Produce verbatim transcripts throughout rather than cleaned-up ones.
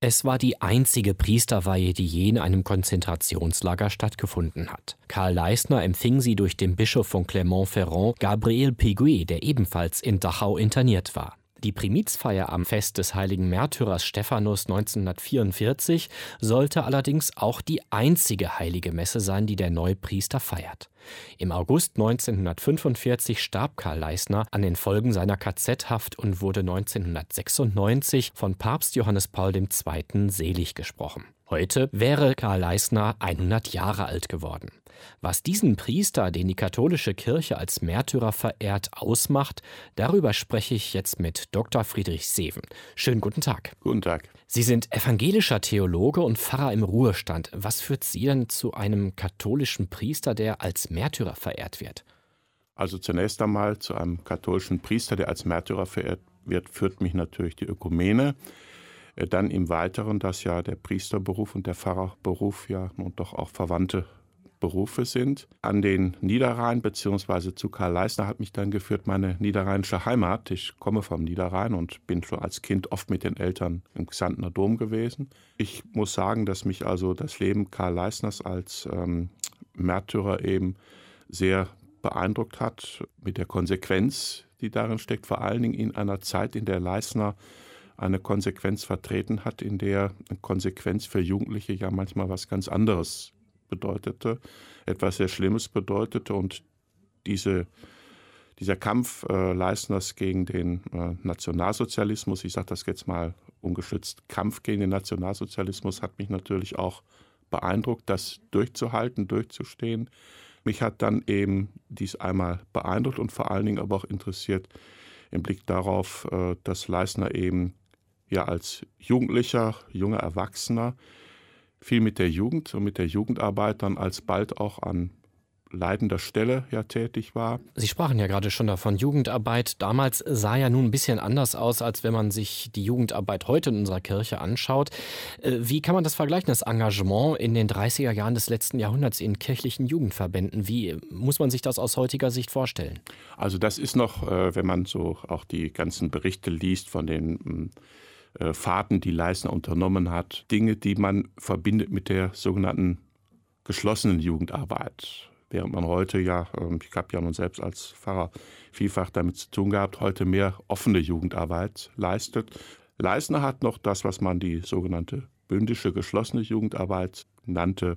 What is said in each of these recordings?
Es war die einzige Priesterweihe, die je in einem Konzentrationslager stattgefunden hat. Karl Leisner empfing sie durch den Bischof von Clermont-Ferrand, Gabriel Péguy, der ebenfalls in Dachau interniert war. Die Primizfeier am Fest des heiligen Märtyrers Stephanus neunzehnhundertvierundvierzig sollte allerdings auch die einzige heilige Messe sein, die der neue Priester feiert. Im August neunzehnhundertfünfundvierzig starb Karl Leisner an den Folgen seiner K Z-Haft und wurde neunzehnhundertsechsundneunzig von Papst Johannes Paul der Zweite selig gesprochen. Heute wäre Karl Leisner hundert Jahre alt geworden. Was diesen Priester, den die katholische Kirche als Märtyrer verehrt, ausmacht, darüber spreche ich jetzt mit Doktor Friedrich Seewen. Schönen guten Tag. Guten Tag. Sie sind evangelischer Theologe und Pfarrer im Ruhestand. Was führt Sie denn zu einem katholischen Priester, der als Märtyrer verehrt wird? Also zunächst einmal zu einem katholischen Priester, der als Märtyrer verehrt wird, führt mich natürlich die Ökumene. Dann im Weiteren, dass ja der Priesterberuf und der Pfarrerberuf ja nun doch auch verwandte Berufe sind. An den Niederrhein bzw. zu Karl Leisner hat mich dann geführt meine niederrheinische Heimat. Ich komme vom Niederrhein und bin schon als Kind oft mit den Eltern im Xantener Dom gewesen. Ich muss sagen, dass mich also das Leben Karl Leisners als ähm, Märtyrer eben sehr beeindruckt hat, mit der Konsequenz, die darin steckt, vor allen Dingen in einer Zeit, in der Leisner eine Konsequenz vertreten hat, in der Konsequenz für Jugendliche ja manchmal was ganz anderes bedeutete, etwas sehr Schlimmes bedeutete. Und diese, dieser Kampf äh, Leisners gegen den äh, Nationalsozialismus, ich sage das jetzt mal ungeschützt, Kampf gegen den Nationalsozialismus hat mich natürlich auch beeindruckt, das durchzuhalten, durchzustehen. Mich hat dann eben dies einmal beeindruckt und vor allen Dingen aber auch interessiert im Blick darauf, äh, dass Leisner eben ja als Jugendlicher, junger Erwachsener viel mit der Jugend und mit der Jugendarbeit dann alsbald auch an leitender Stelle ja tätig war. Sie sprachen ja gerade schon davon, Jugendarbeit damals sah ja nun ein bisschen anders aus, als wenn man sich die Jugendarbeit heute in unserer Kirche anschaut. Wie kann man das vergleichen, das Engagement in den dreißiger Jahren des letzten Jahrhunderts in kirchlichen Jugendverbänden? Wie muss man sich das aus heutiger Sicht vorstellen? Also das ist noch, wenn man so auch die ganzen Berichte liest von den Fahrten, die Leisner unternommen hat, Dinge, die man verbindet mit der sogenannten geschlossenen Jugendarbeit. Während man heute ja, ich habe ja nun selbst als Pfarrer vielfach damit zu tun gehabt, heute mehr offene Jugendarbeit leistet. Leisner hat noch das, was man die sogenannte bündische geschlossene Jugendarbeit nannte,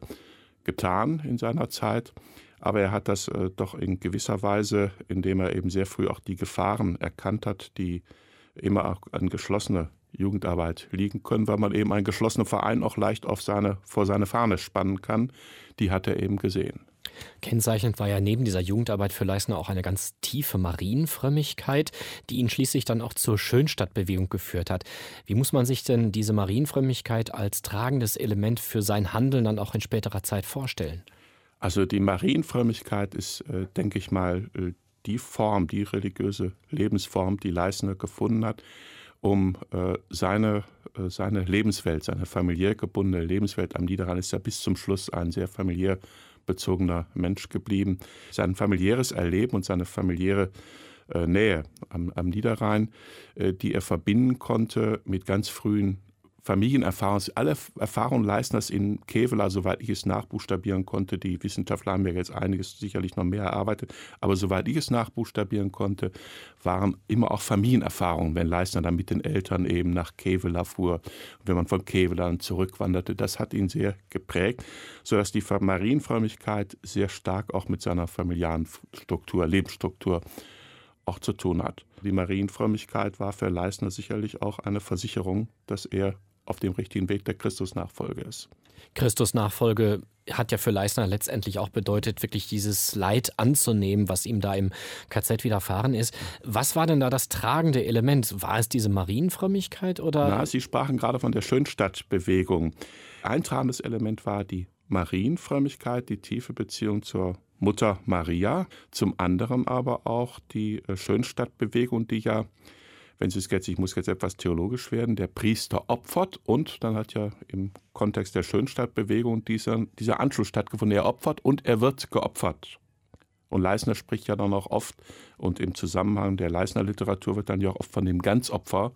getan in seiner Zeit. Aber er hat das äh, doch in gewisser Weise, indem er eben sehr früh auch die Gefahren erkannt hat, die immer auch an geschlossene Jugendarbeit liegen können, weil man eben einen geschlossenen Verein auch leicht auf seine, vor seine Fahne spannen kann. Die hat er eben gesehen. Kennzeichnend war ja neben dieser Jugendarbeit für Leisner auch eine ganz tiefe Marienfrömmigkeit, die ihn schließlich dann auch zur Schönstadtbewegung geführt hat. Wie muss man sich denn diese Marienfrömmigkeit als tragendes Element für sein Handeln dann auch in späterer Zeit vorstellen? Also die Marienfrömmigkeit ist, äh, denke ich mal, äh, die Form, die religiöse Lebensform, die Leisner gefunden hat, um äh, seine, äh, seine Lebenswelt, seine familiär gebundene Lebenswelt am Niederrhein, ist ja bis zum Schluss ein sehr familiär bezogener Mensch geblieben. Sein familiäres Erleben und seine familiäre äh, Nähe am, am Niederrhein, äh, die er verbinden konnte mit ganz frühen Familienerfahrungen. Alle Erfahrungen Leisners in Kevela, soweit ich es nachbuchstabieren konnte, die Wissenschaftler haben ja jetzt einiges sicherlich noch mehr erarbeitet, aber soweit ich es nachbuchstabieren konnte, waren immer auch Familienerfahrungen, wenn Leisner dann mit den Eltern eben nach Kevela fuhr, wenn man von Kevela dann zurückwanderte. Das hat ihn sehr geprägt, sodass die Marienfrömmigkeit sehr stark auch mit seiner familiären Struktur, Lebensstruktur auch zu tun hat. Die Marienfrömmigkeit war für Leisner sicherlich auch eine Versicherung, dass er auf dem richtigen Weg der Christusnachfolge ist. Christusnachfolge hat ja für Leisner letztendlich auch bedeutet, wirklich dieses Leid anzunehmen, was ihm da im K Z widerfahren ist. Was war denn da das tragende Element? War es diese Marienfrömmigkeit oder? Na, Sie sprachen gerade von der Schönstadtbewegung. Ein tragendes Element war die Marienfrömmigkeit, die tiefe Beziehung zur Mutter Maria, zum anderen aber auch die Schönstadtbewegung, die ja, wenn Sie es jetzt, ich muss jetzt etwas theologisch werden, der Priester opfert und dann hat ja im Kontext der Schönstadtbewegung dieser, dieser Anschluss stattgefunden. Er opfert und er wird geopfert. Und Leisner spricht ja dann auch oft, und im Zusammenhang der Leisner Literatur wird dann ja auch oft von dem Ganzopfer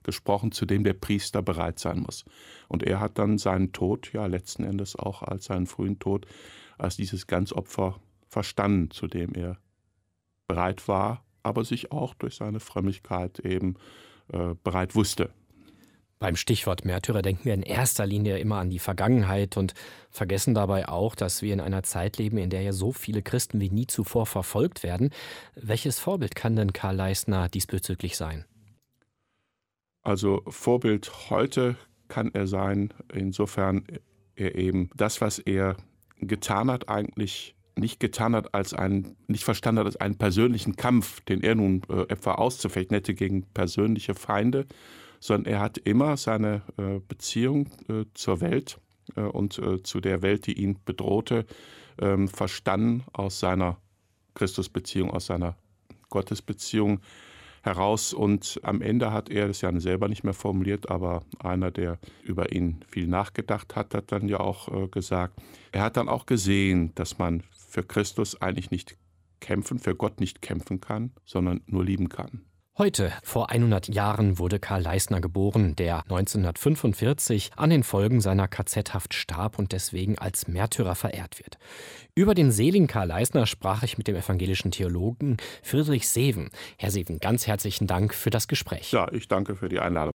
gesprochen, zu dem der Priester bereit sein muss. Und er hat dann seinen Tod, ja letzten Endes auch als seinen frühen Tod, als dieses Ganzopfer verstanden, zu dem er bereit war, aber sich auch durch seine Frömmigkeit eben äh, bereit wusste. Beim Stichwort Märtyrer denken wir in erster Linie immer an die Vergangenheit und vergessen dabei auch, dass wir in einer Zeit leben, in der ja so viele Christen wie nie zuvor verfolgt werden. Welches Vorbild kann denn Karl Leisner diesbezüglich sein? Also Vorbild heute kann er sein, insofern er eben das, was er getan hat, eigentlich nicht getan hat als einen, nicht verstanden hat als einen persönlichen Kampf, den er nun äh, etwa auszufechten hätte gegen persönliche Feinde, sondern er hat immer seine äh, Beziehung äh, zur Welt äh, und äh, zu der Welt, die ihn bedrohte, äh, verstanden aus seiner Christusbeziehung, aus seiner Gottesbeziehung heraus. Und am Ende hat er, das ja selber nicht mehr formuliert, aber einer, der über ihn viel nachgedacht hat, hat dann ja auch äh, gesagt, er hat dann auch gesehen, dass man für Christus eigentlich nicht kämpfen, für Gott nicht kämpfen kann, sondern nur lieben kann. Heute, vor hundert Jahren, wurde Karl Leisner geboren, der neunzehnhundertfünfundvierzig an den Folgen seiner K Z-Haft starb und deswegen als Märtyrer verehrt wird. Über den seligen Karl Leisner sprach ich mit dem evangelischen Theologen Friedrich Seewen. Herr Seewen, ganz herzlichen Dank für das Gespräch. Ja, ich danke für die Einladung.